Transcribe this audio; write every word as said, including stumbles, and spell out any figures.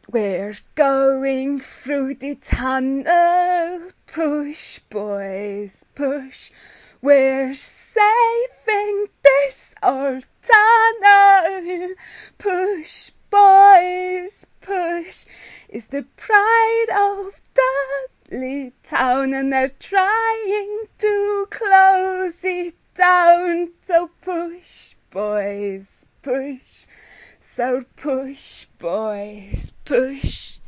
We're going through the tunnel, push boys, push. We're saving this old tunnel, push boys, push. Is the pride of Dudley Town, and they're trying to close it down. So push boys, push. So push boys, push.